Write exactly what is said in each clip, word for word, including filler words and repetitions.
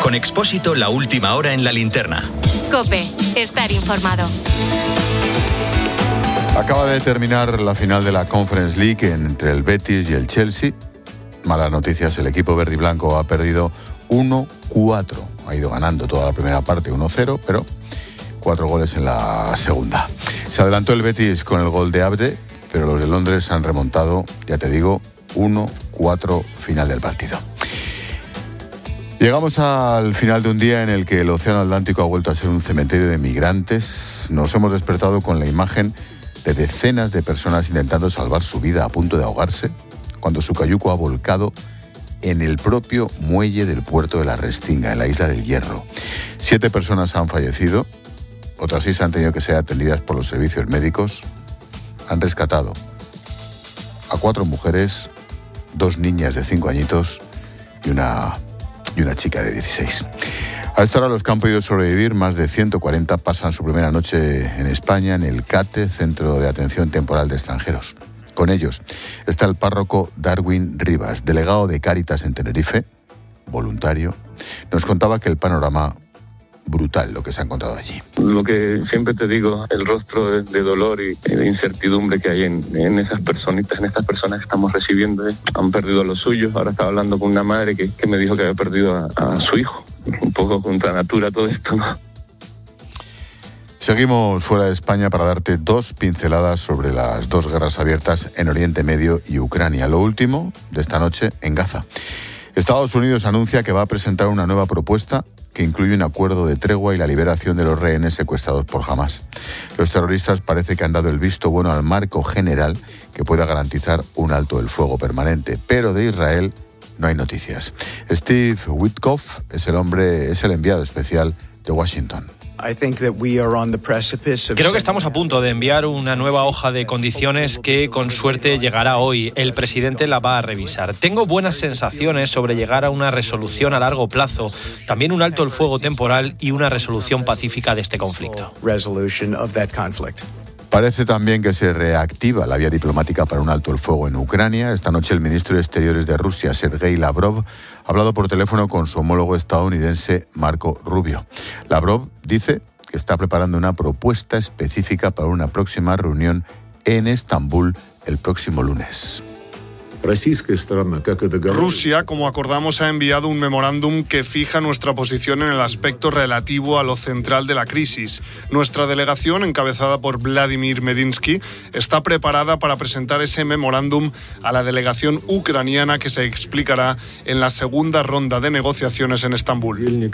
Con Expósito, la última hora en la linterna. COPE, estar informado. Acaba de terminar la final de la Conference League entre el Betis y el Chelsea. Malas noticias, el equipo verde y blanco ha perdido uno cuatro. Ha ido ganando toda la primera parte uno cero, pero cuatro goles en la segunda. Se adelantó el Betis con el gol de Abde, pero los de Londres han remontado, ya te digo, uno cuatro final del partido. Llegamos al final de un día en el que el Océano Atlántico ha vuelto a ser un cementerio de migrantes. Nos hemos despertado con la imagen de decenas de personas intentando salvar su vida a punto de ahogarse, cuando su cayuco ha volcado en el propio muelle del puerto de la Restinga, en la isla del Hierro. Siete personas han fallecido, otras seis han tenido que ser atendidas por los servicios médicos. Han rescatado a cuatro mujeres, dos niñas de cinco añitos y una, y una chica de dieciséis. A esta hora los que han podido sobrevivir, más de ciento cuarenta, pasan su primera noche en España, en el CATE, Centro de Atención Temporal de Extranjeros. Con ellos está el párroco Darwin Rivas, delegado de Cáritas en Tenerife, voluntario. Nos contaba que el panorama brutal lo que se ha encontrado allí. Lo que siempre te digo, el rostro de, de dolor y de incertidumbre que hay en, en esas personitas, en estas personas que estamos recibiendo, ¿eh? Han perdido a los suyos. Ahora estaba hablando con una madre que, que me dijo que había perdido a, a su hijo. Un poco contra natura todo esto, ¿no? Seguimos fuera de España para darte dos pinceladas sobre las dos guerras abiertas en Oriente Medio y Ucrania. Lo último de esta noche en Gaza. Estados Unidos anuncia que va a presentar una nueva propuesta que incluye un acuerdo de tregua y la liberación de los rehenes secuestrados por Hamás. Los terroristas parece que han dado el visto bueno al marco general que pueda garantizar un alto el fuego permanente, pero de Israel no hay noticias. Steve Witkoff es el hombre, es el enviado especial de Washington. Creo que estamos a punto de enviar una nueva hoja de condiciones que con suerte llegará hoy. El presidente la va a revisar. Tengo buenas sensaciones sobre llegar a una resolución a largo plazo, también un alto el fuego temporal y una resolución pacífica de este conflicto. Parece también que se reactiva la vía diplomática para un alto el fuego en Ucrania. Esta noche el ministro de Exteriores de Rusia, Sergei Lavrov, ha hablado por teléfono con su homólogo estadounidense, Marco Rubio. Lavrov dice que está preparando una propuesta específica para una próxima reunión en Estambul el próximo lunes. Rusia, como acordamos, ha enviado un memorándum que fija nuestra posición en el aspecto relativo a lo central de la crisis. Nuestra delegación, encabezada por Vladimir Medinsky, está preparada para presentar ese memorándum a la delegación ucraniana que se explicará en la segunda ronda de negociaciones en Estambul.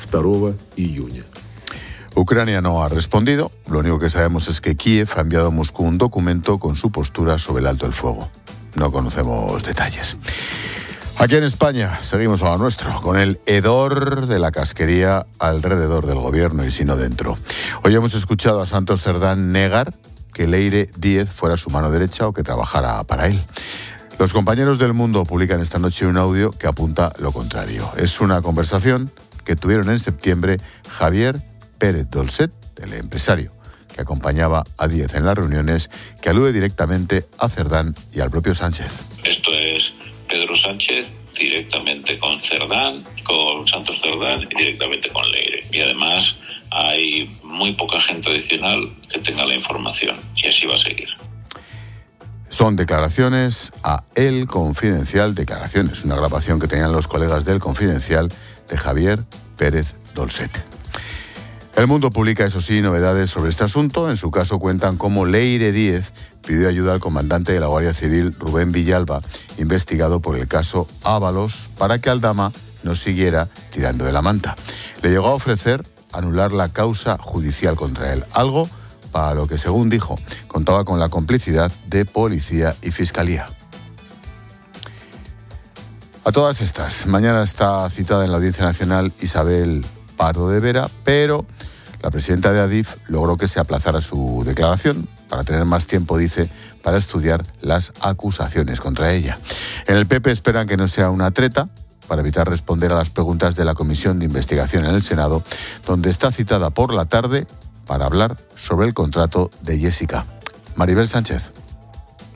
Ucrania no ha respondido. Lo único que sabemos es que Kiev ha enviado a Moscú un documento con su postura sobre el alto el fuego. No conocemos detalles. Aquí en España seguimos a lo nuestro, con el hedor de la casquería alrededor del gobierno y si no dentro. Hoy hemos escuchado a Santos Cerdán negar que Leire Díez fuera su mano derecha o que trabajara para él. Los compañeros del Mundo publican esta noche un audio que apunta lo contrario. Es una conversación que tuvieron en septiembre Javier Pérez Dolcet, el empresario que acompañaba a Díez en las reuniones, que alude directamente a Cerdán y al propio Sánchez. Esto es Pedro Sánchez directamente con Cerdán, con Santos Cerdán y directamente con Leire. Y además hay muy poca gente adicional que tenga la información y así va a seguir. Son declaraciones a El Confidencial, declaraciones, una grabación que tenían los colegas del Confidencial de Javier Pérez Dolcet. El Mundo publica, eso sí, novedades sobre este asunto. En su caso cuentan cómo Leire Díez pidió ayuda al comandante de la Guardia Civil, Rubén Villalba, investigado por el caso Ábalos, para que Aldama no siguiera tirando de la manta. Le llegó a ofrecer anular la causa judicial contra él, algo para lo que, según dijo, contaba con la complicidad de policía y fiscalía. A todas estas, mañana está citada en la Audiencia Nacional Isabel Pardo de Vera, pero la presidenta de Adif logró que se aplazara su declaración para tener más tiempo, dice, para estudiar las acusaciones contra ella. En el P P esperan que no sea una treta para evitar responder a las preguntas de la Comisión de Investigación en el Senado, donde está citada por la tarde para hablar sobre el contrato de Jessica. Maribel Sánchez.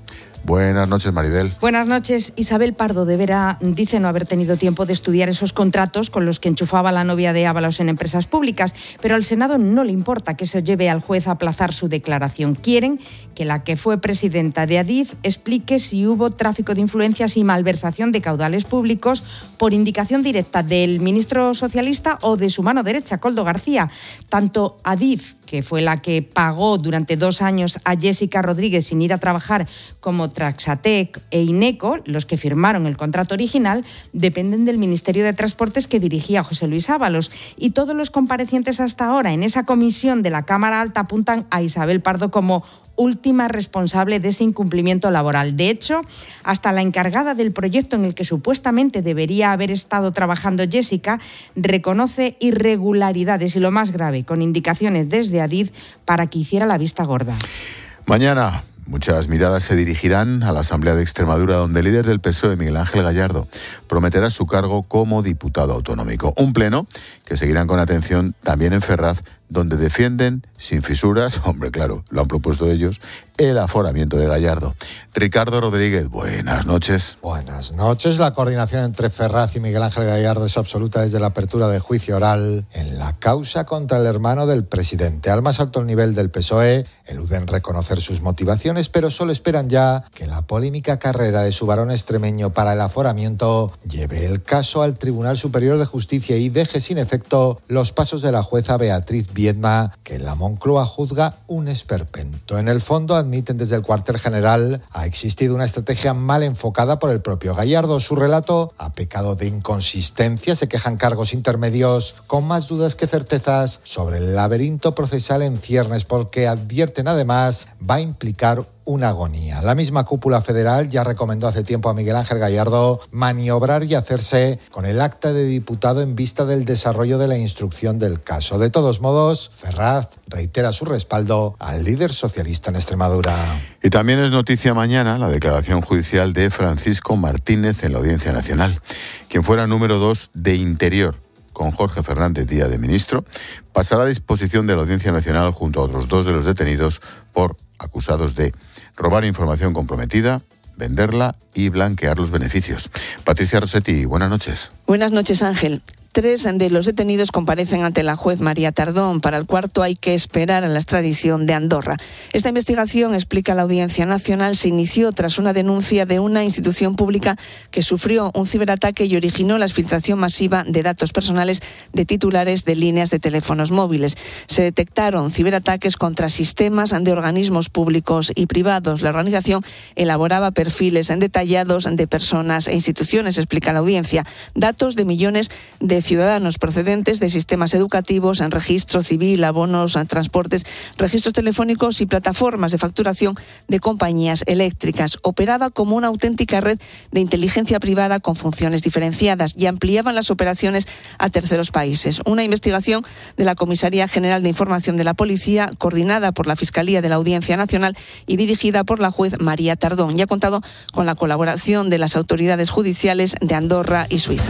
Buenas noches, Maribel. Buenas noches. Isabel Pardo de Vera dice no haber tenido tiempo de estudiar esos contratos con los que enchufaba la novia de Ábalos en empresas públicas, pero al Senado no le importa que eso lleve al juez a aplazar su declaración. Quieren que la que fue presidenta de Adif explique si hubo tráfico de influencias y malversación de caudales públicos por indicación directa del ministro socialista o de su mano derecha, Koldo García. Tanto Adif, que fue la que pagó durante dos años a Jessica Rodríguez sin ir a trabajar, como Traxatec e Ineco, los que firmaron el contrato original, dependen del Ministerio de Transportes que dirigía José Luis Ábalos. Y todos los comparecientes hasta ahora en esa comisión de la Cámara Alta apuntan a Isabel Pardo como última responsable de ese incumplimiento laboral. De hecho, hasta la encargada del proyecto en el que supuestamente debería haber estado trabajando Jessica reconoce irregularidades y, lo más grave, con indicaciones desde Adif para que hiciera la vista gorda. Mañana muchas miradas se dirigirán a la Asamblea de Extremadura, donde el líder del P S O E, Miguel Ángel Gallardo, prometerá su cargo como diputado autonómico. Un pleno que seguirán con atención también en Ferraz, donde defienden, sin fisuras, hombre, claro, lo han propuesto ellos, el aforamiento de Gallardo. Ricardo Rodríguez, buenas noches. Buenas noches. La coordinación entre Ferraz y Miguel Ángel Gallardo es absoluta desde la apertura de juicio oral en la causa contra el hermano del presidente. Al más alto nivel del P S O E eluden reconocer sus motivaciones, pero solo esperan ya que la polémica carrera de su varón extremeño para el aforamiento lleve el caso al Tribunal Superior de Justicia y deje sin efecto los pasos de la jueza Beatriz Viedma, que en la Moncloa juzga un esperpento. En el fondo, admiten desde el cuartel general, ha existido una estrategia mal enfocada por el propio Gallardo. Su relato ha pecado de inconsistencia, se quejan cargos intermedios con más dudas que certezas sobre el laberinto procesal en ciernes, porque advierten además va a implicar una agonía. La misma cúpula federal ya recomendó hace tiempo a Miguel Ángel Gallardo maniobrar y hacerse con el acta de diputado en vista del desarrollo de la instrucción del caso. De todos modos, Ferraz reitera su respaldo al líder socialista en Extremadura. Y también es noticia mañana la declaración judicial de Francisco Martínez en la Audiencia Nacional, quien fuera número dos de Interior con Jorge Fernández Díaz de ministro, pasará a disposición de la Audiencia Nacional junto a otros dos de los detenidos por acusados de robar información comprometida, venderla y blanquear los beneficios. Patricia Rossetti, buenas noches. Buenas noches, Ángel. Tres de los detenidos comparecen ante la juez María Tardón. Para el cuarto hay que esperar a la extradición de Andorra. Esta investigación, explica la Audiencia Nacional, se inició tras una denuncia de una institución pública que sufrió un ciberataque y originó la exfiltración masiva de datos personales de titulares de líneas de teléfonos móviles. Se detectaron ciberataques contra sistemas de organismos públicos y privados. La organización elaboraba perfiles detallados de personas e instituciones, explica la Audiencia. Datos de millones de ciudadanos procedentes de sistemas educativos, en registro civil, abonos, transportes, registros telefónicos y plataformas de facturación de compañías eléctricas. Operaba como una auténtica red de inteligencia privada con funciones diferenciadas y ampliaban las operaciones a terceros países. Una investigación de la Comisaría General de Información de la Policía, coordinada por la Fiscalía de la Audiencia Nacional y dirigida por la juez María Tardón, y ha contado con la colaboración de las autoridades judiciales de Andorra y Suiza.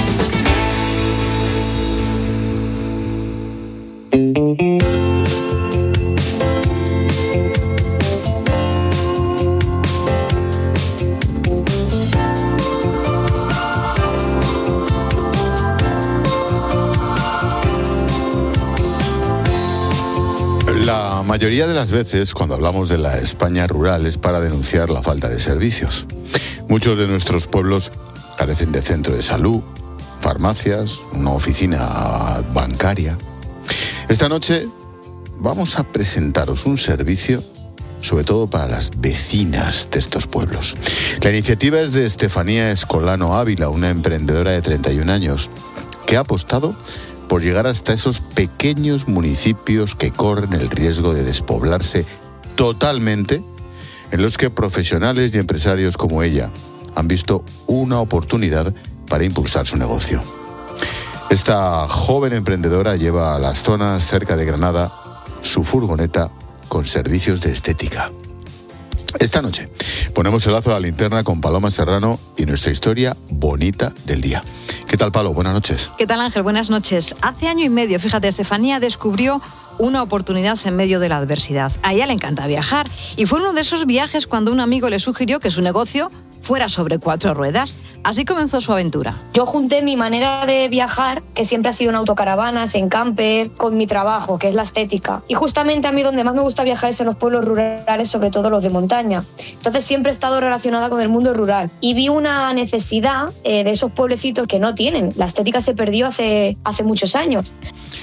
La mayoría de las veces, cuando hablamos de la España rural, es para denunciar la falta de servicios. Muchos de nuestros pueblos carecen de centro de salud, farmacias, una oficina bancaria. Esta noche vamos a presentaros un servicio, sobre todo para las vecinas de estos pueblos. La iniciativa es de Estefanía Escolano Ávila, una emprendedora de treinta y un años, que ha apostado por llegar hasta esos pequeños municipios que corren el riesgo de despoblarse totalmente, en los que profesionales y empresarios como ella han visto una oportunidad para impulsar su negocio. Esta joven emprendedora lleva a las zonas cerca de Granada su furgoneta con servicios de estética. Esta noche ponemos el lazo a la linterna con Paloma Serrano y nuestra historia bonita del día. ¿Qué tal? tal, Palo? Buenas noches. ¿Qué tal, Ángel? Buenas noches. Hace año y medio, fíjate, Estefanía descubrió una oportunidad en medio de la adversidad. A ella le encanta viajar y fue uno de esos viajes cuando un amigo le sugirió que su negocio fuera sobre cuatro ruedas. Así comenzó su aventura. Yo junté mi manera de viajar, que siempre ha sido en autocaravanas, en camper, con mi trabajo, que es la estética. Y justamente a mí donde más me gusta viajar es en los pueblos rurales, sobre todo los de montaña. Entonces siempre he estado relacionada con el mundo rural. Y vi una necesidad eh, de esos pueblecitos que no tienen. La estética se perdió hace, hace muchos años.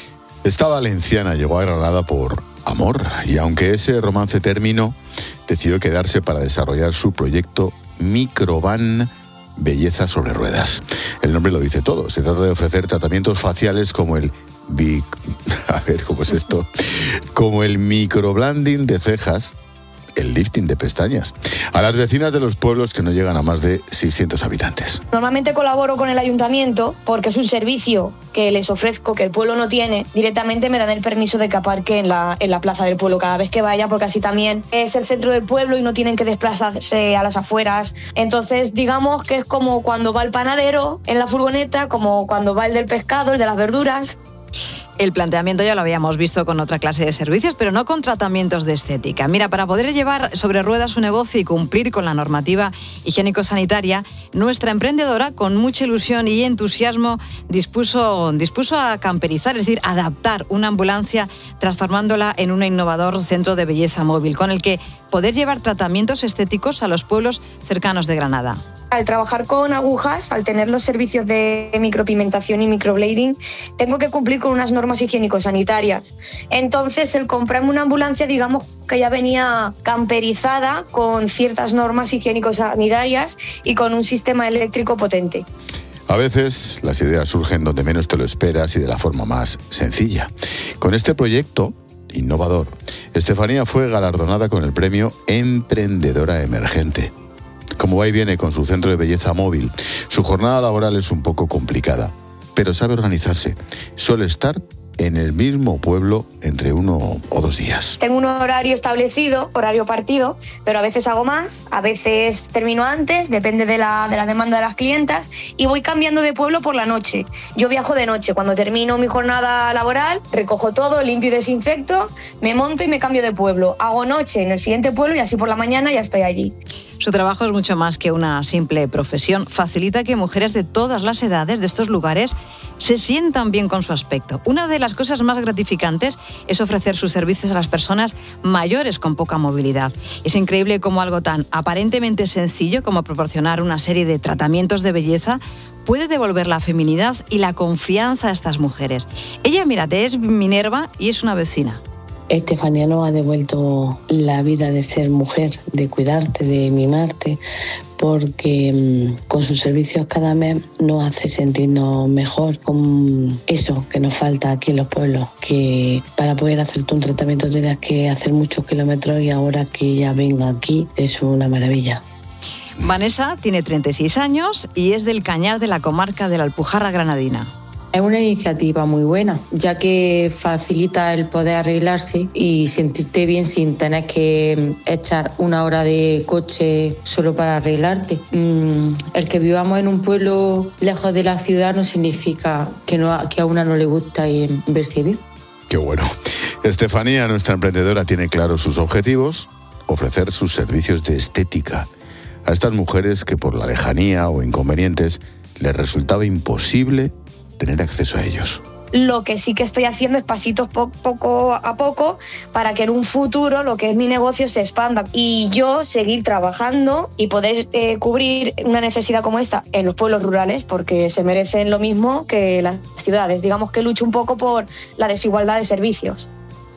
Esta valenciana llegó a Granada por amor y aunque ese romance terminó, decidió quedarse para desarrollar su proyecto Microvan Belleza sobre Ruedas. El nombre lo dice todo. Se trata de ofrecer tratamientos faciales como el bic... a ver, ¿cómo es esto? Como el microblending de cejas, el lifting de pestañas, a las vecinas de los pueblos que no llegan a más de seiscientos habitantes. Normalmente colaboro con el ayuntamiento porque es un servicio que les ofrezco que el pueblo no tiene. Directamente me dan el permiso de que aparque en la, en la plaza del pueblo cada vez que vaya, porque así también es el centro del pueblo y no tienen que desplazarse a las afueras. Entonces, digamos que es como cuando va el panadero en la furgoneta, como cuando va el del pescado, el de las verduras. El planteamiento ya lo habíamos visto con otra clase de servicios, pero no con tratamientos de estética. Mira, para poder llevar sobre ruedas su negocio y cumplir con la normativa higiénico-sanitaria, nuestra emprendedora, con mucha ilusión y entusiasmo, dispuso, dispuso a camperizar, es decir, adaptar una ambulancia, transformándola en un innovador centro de belleza móvil, con el que poder llevar tratamientos estéticos a los pueblos cercanos de Granada. Al trabajar con agujas, al tener los servicios de micropigmentación y microblading, tengo que cumplir con unas normas higiénico-sanitarias. Entonces, el comprarme una ambulancia, digamos que ya venía camperizada con ciertas normas higiénico-sanitarias y con un sistema eléctrico potente. A veces las ideas surgen donde menos te lo esperas y de la forma más sencilla. Con este proyecto innovador, Estefanía fue galardonada con el premio Emprendedora Emergente. Como va y viene con su centro de belleza móvil, su jornada laboral es un poco complicada, pero sabe organizarse. Suele estar en el mismo pueblo entre uno o dos días. Tengo un horario establecido, horario partido, pero a veces hago más, a veces termino antes, depende de la, de la demanda de las clientas, y voy cambiando de pueblo por la noche. Yo viajo de noche, cuando termino mi jornada laboral, recojo todo, limpio y desinfecto, me monto y me cambio de pueblo. Hago noche en el siguiente pueblo y así por la mañana ya estoy allí. Su trabajo es mucho más que una simple profesión. Facilita que mujeres de todas las edades de estos lugares se sientan bien con su aspecto. Una de las cosas más gratificantes es ofrecer sus servicios a las personas mayores con poca movilidad. Es increíble cómo algo tan aparentemente sencillo como proporcionar una serie de tratamientos de belleza puede devolver la feminidad y la confianza a estas mujeres. Ella, mírate, es Minerva y es una vecina. Estefanía nos ha devuelto la vida de ser mujer, de cuidarte, de mimarte, porque mmm, con sus servicios cada mes nos hace sentirnos mejor con eso que nos falta aquí en los pueblos, que para poder hacerte un tratamiento tenías que hacer muchos kilómetros y ahora que ella venga aquí es una maravilla. Vanessa tiene treinta y seis años y es del Cañar de la comarca de la Alpujarra Granadina. Es una iniciativa muy buena, ya que facilita el poder arreglarse y sentirte bien sin tener que echar una hora de coche solo para arreglarte. El que vivamos en un pueblo lejos de la ciudad no significa que, no, que a una no le gusta verse bien. Qué bueno. Estefanía, nuestra emprendedora, tiene claros sus objetivos: ofrecer sus servicios de estética a estas mujeres que por la lejanía o inconvenientes les resultaba imposible tener acceso a ellos. Lo que sí que estoy haciendo es pasitos po- poco a poco para que en un futuro lo que es mi negocio se expanda y yo seguir trabajando y poder eh, cubrir una necesidad como esta en los pueblos rurales, porque se merecen lo mismo que las ciudades. Digamos que lucho un poco por la desigualdad de servicios.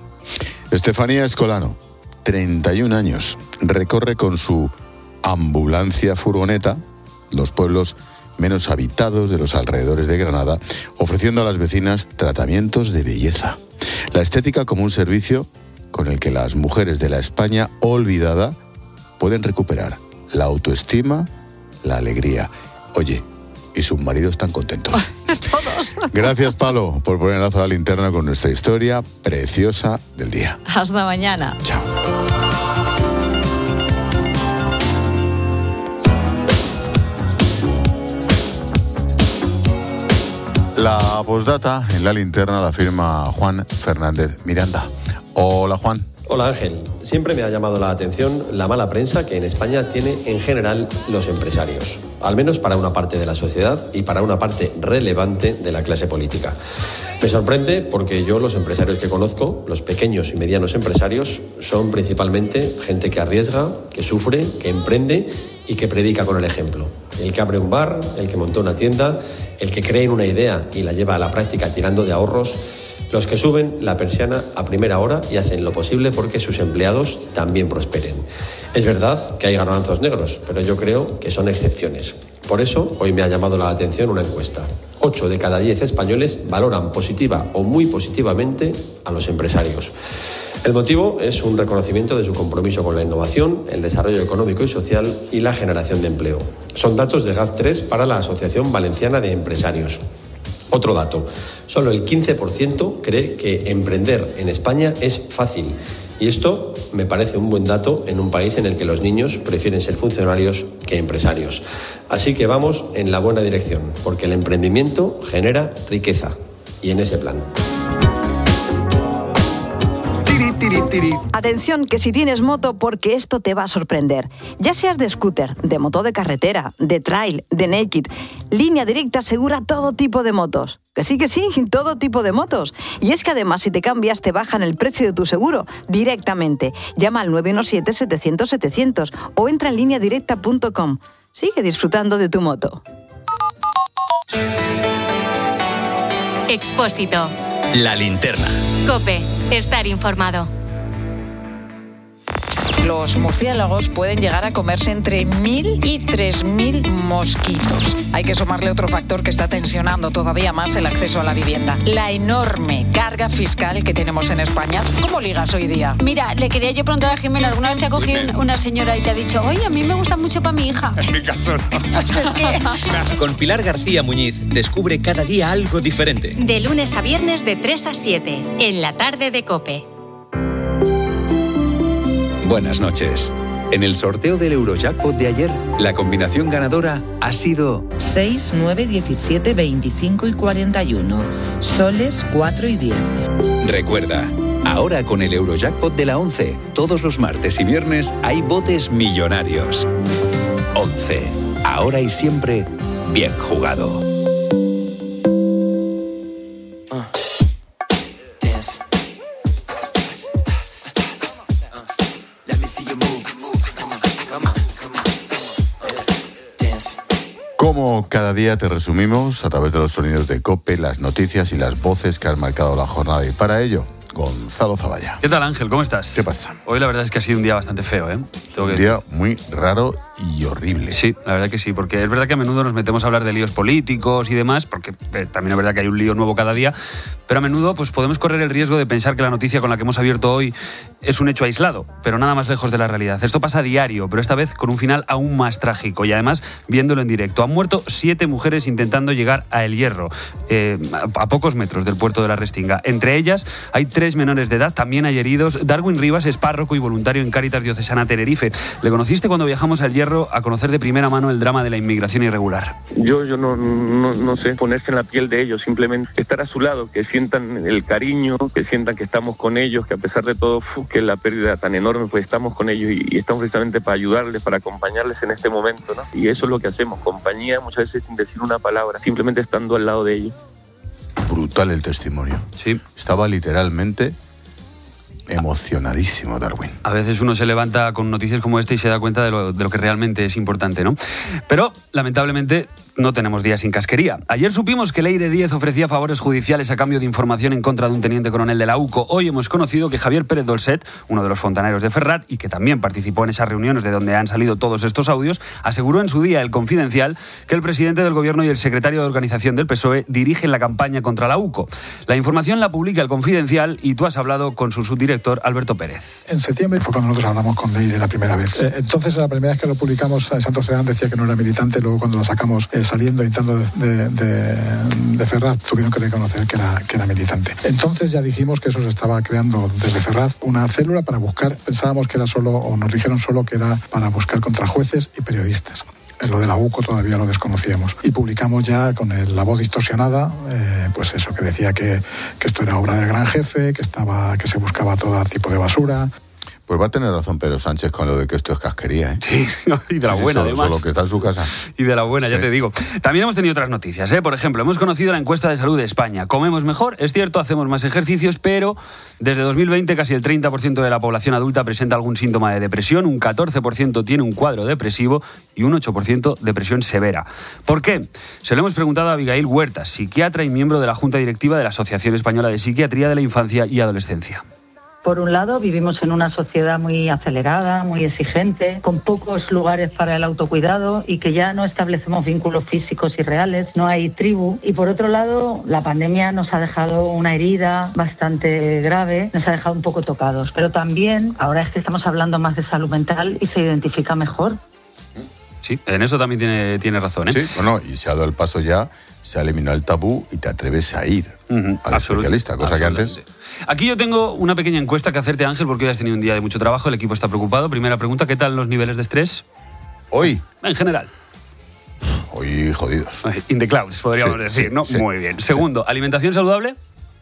Estefanía Escolano, treinta y un años, recorre con su ambulancia furgoneta los pueblos menos habitados de los alrededores de Granada, ofreciendo a las vecinas tratamientos de belleza. La estética como un servicio con el que las mujeres de la España olvidada pueden recuperar la autoestima, la alegría. Oye, y sus maridos están contentos. Todos. Gracias, Palo, por poner el lazo a la linterna con nuestra historia preciosa del día. Hasta mañana. Chao. La postdata en la linterna la firma Juan Fernández Miranda. Hola, Juan. Hola, Ángel. Siempre me ha llamado la atención la mala prensa que en España tiene en general los empresarios, al menos para una parte de la sociedad y para una parte relevante de la clase política. Me sorprende porque yo los empresarios que conozco, los pequeños y medianos empresarios, son principalmente gente que arriesga, que sufre, que emprende y que predica con el ejemplo. El que abre un bar, el que montó una tienda, el que cree en una idea y la lleva a la práctica tirando de ahorros, los que suben la persiana a primera hora y hacen lo posible porque sus empleados también prosperen. Es verdad que hay garbanzos negros, pero yo creo que son excepciones. Por eso, hoy me ha llamado la atención una encuesta. ocho de cada diez españoles valoran positiva o muy positivamente a los empresarios. El motivo es un reconocimiento de su compromiso con la innovación, el desarrollo económico y social y la generación de empleo. Son datos de G A F tres para la Asociación Valenciana de Empresarios. Otro dato, solo el quince por ciento cree que emprender en España es fácil. Y esto me parece un buen dato en un país en el que los niños prefieren ser funcionarios que empresarios. Así que vamos en la buena dirección, porque el emprendimiento genera riqueza. Y en ese plan. Atención, que si tienes moto, porque esto te va a sorprender. Ya seas de scooter, de moto de carretera, de trail, de naked, Línea Directa asegura todo tipo de motos. Que sí, que sí, todo tipo de motos. Y es que además, si te cambias, te bajan el precio de tu seguro directamente. Llama al nueve uno siete, setecientos, setecientos o entra en línea directa punto com. Sigue disfrutando de tu moto. Expósito. La linterna. COPE. Estar informado. Los murciélagos pueden llegar a comerse entre mil y tres mil mosquitos. Hay que sumarle otro factor que está tensionando todavía más el acceso a la vivienda: la enorme carga fiscal que tenemos en España. ¿Cómo ligas hoy día? Mira, le quería yo preguntar a Jimena, ¿alguna vez te ha cogido una señora y te ha dicho, oye, a mí me gusta mucho para mi hija? En mi caso no. Pues es que... Con Pilar García Muñiz descubre cada día algo diferente. De lunes a viernes de tres a siete, en la tarde de COPE. Buenas noches. En el sorteo del Eurojackpot de ayer, la combinación ganadora ha sido seis, nueve, diecisiete, veinticinco y cuarenta y uno. Soles cuatro y diez. Recuerda, ahora con el Eurojackpot de la once, todos los martes y viernes hay botes millonarios. once. Ahora y siempre, bien jugado. Como cada día te resumimos a través de los sonidos de COPE, las noticias y las voces que han marcado la jornada. Y para ello, Gonzalo Zavalla. ¿Qué tal, Ángel? ¿Cómo estás? ¿Qué pasa? Hoy la verdad es que ha sido un día bastante feo, ¿eh? Tengo que un día muy raro y horrible. Sí, la verdad que sí, porque es verdad que a menudo nos metemos a hablar de líos políticos y demás, porque eh, también es verdad que hay un lío nuevo cada día, pero a menudo pues podemos correr el riesgo de pensar que la noticia con la que hemos abierto hoy es un hecho aislado, pero nada más lejos de la realidad. Esto pasa a diario, pero esta vez con un final aún más trágico y además viéndolo en directo. Han muerto siete mujeres intentando llegar a El Hierro, eh, a pocos metros del puerto de la Restinga. Entre ellas hay tres menores de edad, también hay heridos. Darwin Rivas es párroco y voluntario en Cáritas Diocesana Tenerife. ¿Le conociste cuando viajamos a El Hierro a conocer de primera mano el drama de la inmigración irregular? Yo, yo no, no, no sé, ponerse en la piel de ellos, simplemente estar a su lado, que sientan el cariño, que sientan que estamos con ellos, que a pesar de todo, que la pérdida tan enorme, pues estamos con ellos y, y estamos precisamente para ayudarles, para acompañarles en este momento, ¿no? Y eso es lo que hacemos, compañía, muchas veces sin decir una palabra, simplemente estando al lado de ellos. Brutal el testimonio. Sí. Estaba literalmente emocionadísimo Darwin. A veces uno se levanta con noticias como esta y se da cuenta de lo, de lo que realmente es importante, ¿no? Pero, lamentablemente, no tenemos días sin casquería. Ayer supimos que Leire Díez ofrecía favores judiciales a cambio de información en contra de un teniente coronel de la UCO. Hoy hemos conocido que Javier Pérez Dolcet, uno de los fontaneros de Ferrat y que también participó en esas reuniones de donde han salido todos estos audios, aseguró en su día El Confidencial que el presidente del gobierno y el secretario de organización del P S O E dirigen la campaña contra la UCO. La información la publica El Confidencial y tú has hablado con su subdirector Alberto Pérez. En septiembre fue cuando nosotros hablamos con Leire la primera vez. Eh, entonces, la primera vez que lo publicamos, Santos Cerdán decía que no era militante, luego cuando lo sacamos eh, saliendo, entrando de, de, de, de Ferrat, tuvieron que reconocer que era, que era militante. Entonces ya dijimos que eso se estaba creando desde Ferrat una célula para buscar, pensábamos que era solo, o nos dijeron solo que era para buscar contra jueces y periodistas. lo de la U C O todavía lo desconocíamos. Y publicamos ya con el, la voz distorsionada, eh, pues eso, que decía que, que esto era obra del gran jefe, que, estaba, que se buscaba todo tipo de basura. Pues va a tener razón Pedro Sánchez con lo de que esto es casquería, ¿eh? Sí, y de la sí, buena, solo, además. Solo que está en su casa. Y de la buena, sí. Ya te digo. También hemos tenido otras noticias, ¿eh? Por ejemplo, hemos conocido la encuesta de salud de España. Comemos mejor, es cierto, hacemos más ejercicios, pero desde dos mil veinte casi el treinta por ciento de la población adulta presenta algún síntoma de depresión, un catorce por ciento tiene un cuadro depresivo y un ocho por ciento depresión severa. ¿Por qué? Se lo hemos preguntado a Abigail Huertas, psiquiatra y miembro de la Junta Directiva de la Asociación Española de Psiquiatría de la Infancia y Adolescencia. Por un lado, vivimos en una sociedad muy acelerada, muy exigente, con pocos lugares para el autocuidado y que ya no establecemos vínculos físicos y reales, no hay tribu. Y por otro lado, la pandemia nos ha dejado una herida bastante grave, nos ha dejado un poco tocados. Pero también, ahora es que estamos hablando más de salud mental y se identifica mejor. Sí, en eso también tiene, tiene razón, ¿eh? Sí, bueno, y se ha dado el paso ya, se ha eliminado el tabú y te atreves a ir uh-huh, al especialista, cosa que antes... Aquí yo tengo una pequeña encuesta que hacerte, Ángel, porque hoy has tenido un día de mucho trabajo, el equipo está preocupado. Primera pregunta, ¿qué tal los niveles de estrés? Hoy. En general. Hoy jodidos. In the clouds, podríamos sí, decir, sí, ¿no? Sí, Muy bien. Segundo, sí. ¿alimentación saludable?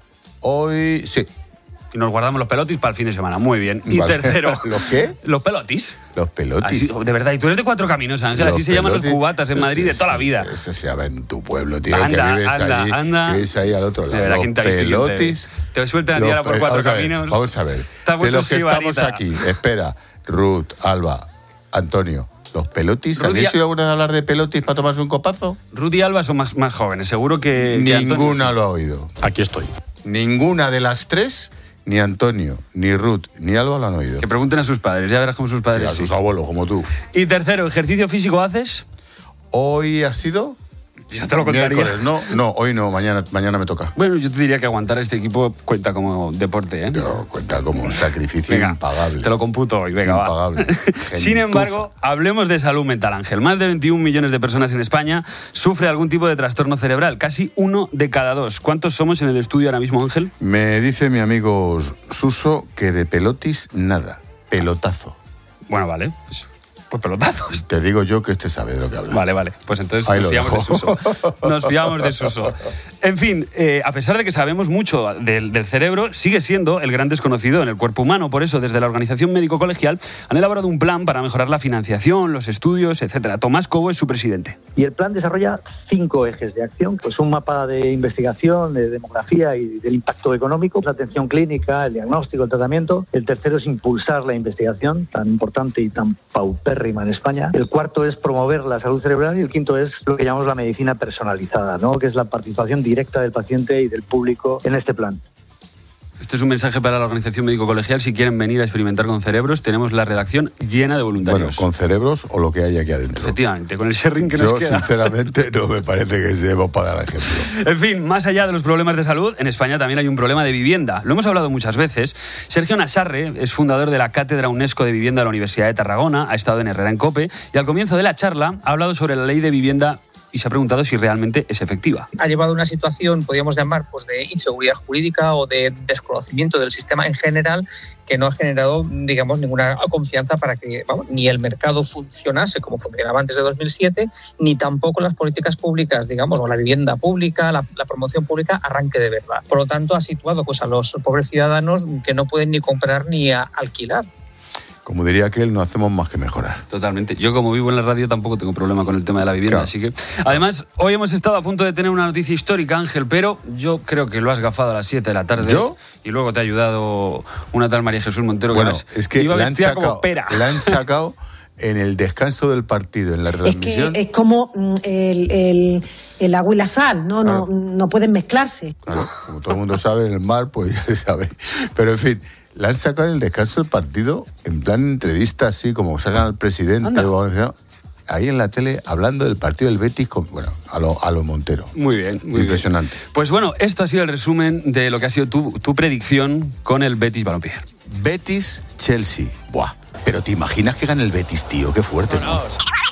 Hoy sí. Y nos guardamos los pelotis para el fin de semana. Muy bien. Y vale. tercero... ¿Los qué? Los pelotis. Los pelotis. Así, de verdad. Y tú eres de Cuatro Caminos, Ángel. Los Así se pelotis, llaman los cubatas en Madrid sí, de toda sí, la vida. Eso se llama en tu pueblo, tío. Anda, que vives anda, ahí, anda. Vives ahí al otro lado. De verdad, los ¿quién te ha visto pelotis. Te, te sueltan a ti ahora por Cuatro vamos Caminos. A ver, vamos a ver. De los que estamos aquí, espera, Ruth, Alba, Antonio... ¿Los pelotis? ¿Habéis oído alguna vez hablar de pelotis para tomarse un copazo? Ruth y Alba son más, más jóvenes, seguro que... Ninguna que Antonio, sí. lo ha oído. Aquí estoy. Ninguna de las tres, ni Antonio, ni Ruth, ni Alba lo han oído. Que pregunten a sus padres, ya verás cómo sus padres... Sí, a sus sí. abuelos, como tú. Y tercero, ¿ejercicio físico haces? Hoy ha sido... Yo te lo contaría. Miércoles, no, no, hoy no, mañana, mañana me toca. Bueno, yo te diría que aguantar a este equipo cuenta como deporte, ¿eh? Pero cuenta como un sacrificio venga, impagable. Te lo computo hoy, venga, impagable. va. Sin embargo, hablemos de salud mental, Ángel. Más de veintiún millones de personas en España sufre algún tipo de trastorno cerebral. Casi uno de cada dos. ¿Cuántos somos en el estudio ahora mismo, Ángel? Me dice mi amigo Suso que de pelotis nada. Pelotazo. Bueno, vale. Pues... Pues pelotazos. Te digo yo que este sabe de lo que habla. Vale, vale. Pues entonces Ahí nos fiamos de Suso. Nos fiamos de Suso. En fin, eh, a pesar de que sabemos mucho del, del cerebro, sigue siendo el gran desconocido en el cuerpo humano. Por eso, desde la Organización Médico Colegial han elaborado un plan para mejorar la financiación, los estudios, etcétera. Tomás Cobo es su presidente. Y el plan desarrolla cinco ejes de acción, pues un mapa de investigación, de demografía y del impacto económico, la atención clínica, el diagnóstico, el tratamiento. El tercero es impulsar la investigación, tan importante y tan paupérrima en España. El cuarto es promover la salud cerebral y el quinto es lo que llamamos la medicina personalizada, ¿no? Que es la participación directa del paciente y del público en este plan. Este es un mensaje para la Organización Médico Colegial. Si quieren venir a experimentar con cerebros, tenemos la redacción llena de voluntarios. Bueno, con cerebros o lo que hay aquí adentro. Efectivamente, con el sharing que Yo, nos queda. sinceramente, no me parece que debemos pagar ejemplo. En fin, más allá de los problemas de salud, en España también hay un problema de vivienda. Lo hemos hablado muchas veces. Sergio Nassarre es fundador de la Cátedra UNESCO de Vivienda de la Universidad de Tarragona, ha estado en Herrera en COPE y al comienzo de la charla ha hablado sobre la ley de vivienda y se ha preguntado si realmente es efectiva. Ha llevado a una situación, podríamos llamar, pues de inseguridad jurídica o de desconocimiento del sistema en general, que no ha generado, digamos, ninguna confianza para que vamos, ni el mercado funcionase como funcionaba antes de dos mil siete, ni tampoco las políticas públicas, digamos, o la vivienda pública, la, la promoción pública, arranque de verdad. Por lo tanto, ha situado pues, a los pobres ciudadanos que no pueden ni comprar ni a alquilar. Como diría aquel, no hacemos más que mejorar. Totalmente. Yo, como vivo en la radio, tampoco tengo problema con el tema de la vivienda, claro. Así que... Además, hoy hemos estado a punto de tener una noticia histórica, Ángel, pero yo creo que lo has gafado a las siete de la tarde. ¿Yo? Y luego te ha ayudado una tal María Jesús Montero. Bueno, que es que iba la han, sacado, como pera. la han sacado en el descanso del partido, en la transmisión. Es que es como el, el, el agua y la sal, ¿no? Claro. No, no pueden mezclarse. Claro, como todo el mundo sabe, en el mar, pues ya se sabe. Pero, en fin... La han sacado en el descanso del partido, en plan entrevista, así como sacan al presidente o ahí en la tele, hablando del partido del Betis, con, bueno, a lo, a lo Montero. Muy bien, muy impresionante. Bien. Pues bueno, esto ha sido el resumen de lo que ha sido tu, tu predicción con el Betis Balompié. Betis-Chelsea. Buah, pero ¿te imaginas que gane el Betis, tío? Qué fuerte, ¿no?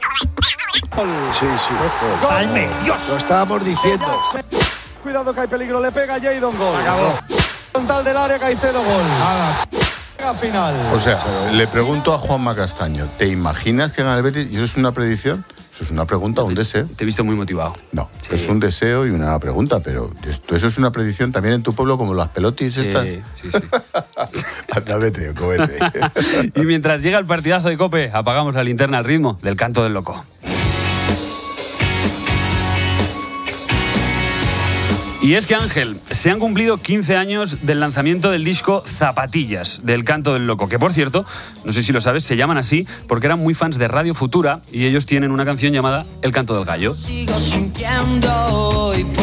Sí, sí. ¡Calme, Dios! Lo estábamos diciendo. Cuidado que hay peligro, le pega Jadon, gol. Acabó. Frontal del área, Caicedo, gol. Nada. Final. O sea, le pregunto a Juanma Castaño, ¿te imaginas que gana el Betis? ¿Y eso es una predicción? Eso es una pregunta o un deseo. Te he visto muy motivado. No, sí. Es un deseo y una pregunta, pero esto, eso es una predicción también en tu pueblo, como las pelotis sí, estas. Sí, sí. Anda, vete, cómete. Y mientras llega el partidazo de COPE, apagamos la linterna al ritmo del canto del loco. Y es que, Ángel, se han cumplido quince años del lanzamiento del disco Zapatillas, del Canto del Loco, que por cierto, no sé si lo sabes, se llaman así porque eran muy fans de Radio Futura y ellos tienen una canción llamada El Canto del Gallo. Sigo sintiendo hoy por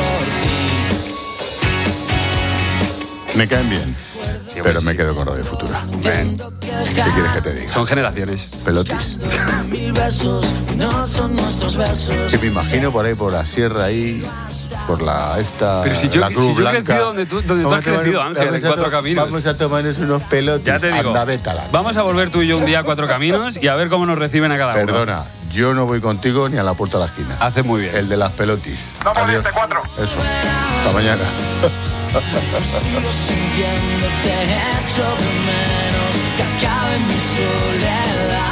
ti. Me caen bien, sí, pero sí. Me quedo con Radio Futura. Ven. ¿Qué quieres que te diga? Son generaciones. Pelotis. Mil besos, no son nuestros besos. Que me imagino por ahí, por la sierra ahí, por la esta. Pero si yo, la Cruz si yo Blanca. he crecido donde tú, donde tú has crecido, Ángel, en Cuatro Caminos. Vamos a tomarnos unos pelotis. Ya te digo. Anda, vétala. Vamos a volver tú y yo un día a Cuatro Caminos y a ver cómo nos reciben a cada uno. Perdona, yo no voy contigo ni a la puerta de la esquina. Hace muy bien. El de las pelotis. No moleste, Cuatro. Eso. Hasta mañana. Sigo sintiendo, te echo de menos, que acabe mi soledad.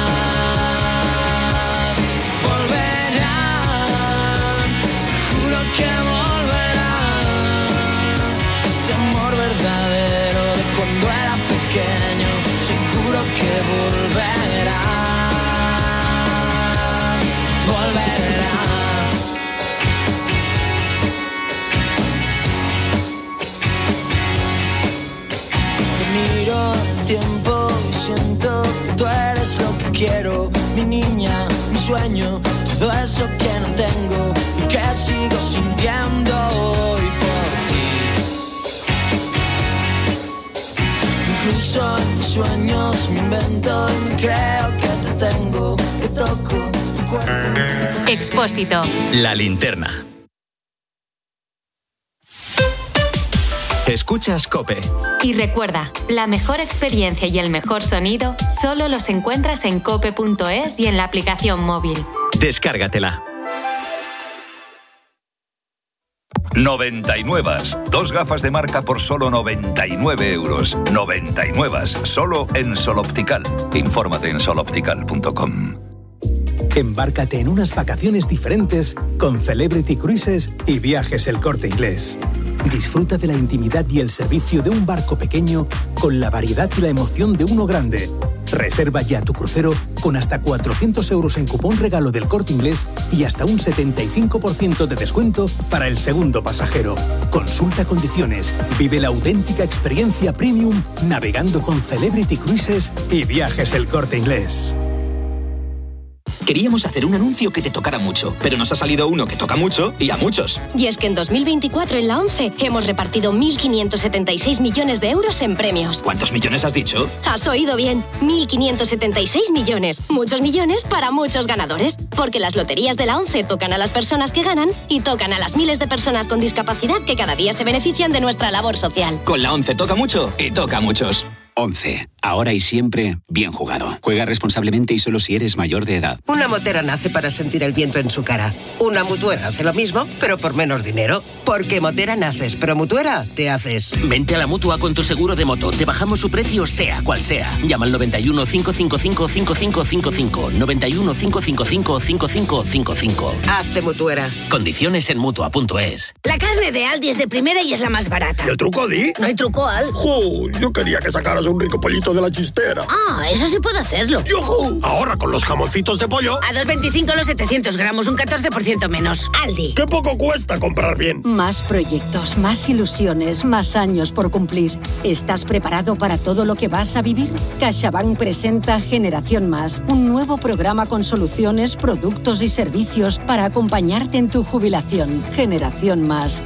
Volverán, juro que volverán. Ese amor verdadero de cuando era pequeño, seguro que volverá. Volverá. Miro el tiempo y siento que tú eres lo que quiero, mi niña, mi sueño, todo eso que no tengo y que sigo sintiendo hoy por ti. Incluso en mis sueños me invento y me creo que te tengo, que toco tu cuerpo. Expósito. La linterna. Escuchas COPE. Y recuerda, la mejor experiencia y el mejor sonido solo los encuentras en cope punto es y en la aplicación móvil. Descárgatela. noventa y nueve. Dos gafas de marca por solo noventa y nueve euros. noventa y nueve. Solo en Sol Optical. Infórmate en sol optical punto com. Embárcate en unas vacaciones diferentes con Celebrity Cruises y Viajes El Corte Inglés. Disfruta de la intimidad y el servicio de un barco pequeño con la variedad y la emoción de uno grande. Reserva ya tu crucero con hasta cuatrocientos euros en cupón regalo del Corte Inglés y hasta un setenta y cinco por ciento de descuento para el segundo pasajero. Consulta condiciones. Vive la auténtica experiencia premium navegando con Celebrity Cruises y Viajes El Corte Inglés. Queríamos hacer un anuncio que te tocara mucho, pero nos ha salido uno que toca mucho y a muchos. Y es que en dos mil veinticuatro en la ONCE hemos repartido mil quinientos setenta y seis millones de euros en premios. ¿Cuántos millones has dicho? Has oído bien, mil quinientos setenta y seis millones. Muchos millones para muchos ganadores. Porque las loterías de la ONCE tocan a las personas que ganan y tocan a las miles de personas con discapacidad que cada día se benefician de nuestra labor social. Con la ONCE toca mucho y toca a muchos. ONCE. Ahora y siempre, bien jugado. Juega responsablemente y solo si eres mayor de edad. Una motera nace para sentir el viento en su cara. Una mutuera hace lo mismo, pero por menos dinero. Porque motera naces, pero mutuera te haces. Vente a la Mutua con tu seguro de moto. Te bajamos su precio sea cual sea. Llama al noventa y uno, cinco cinco cinco, cinco cinco cinco cinco. noventa y uno, cinco cinco cinco, cinco cinco cinco cinco. Hazte mutuera. Condiciones en Mutua punto es. La carne de Aldi es de primera y es la más barata. ¿Y el truco, Di? No hay truco, Al. ¡Jo! Yo quería que sacaras un rico pollito de la chistera. Ah, eso sí puedo hacerlo. ¡Yujú! Ahora con los jamoncitos de pollo. A dos veinticinco los setecientos gramos, un catorce por ciento menos. Aldi. ¡Qué poco cuesta comprar bien! Más proyectos, más ilusiones, más años por cumplir. ¿Estás preparado para todo lo que vas a vivir? CaixaBank presenta Generación Más, un nuevo programa con soluciones, productos y servicios para acompañarte en tu jubilación. Generación Más.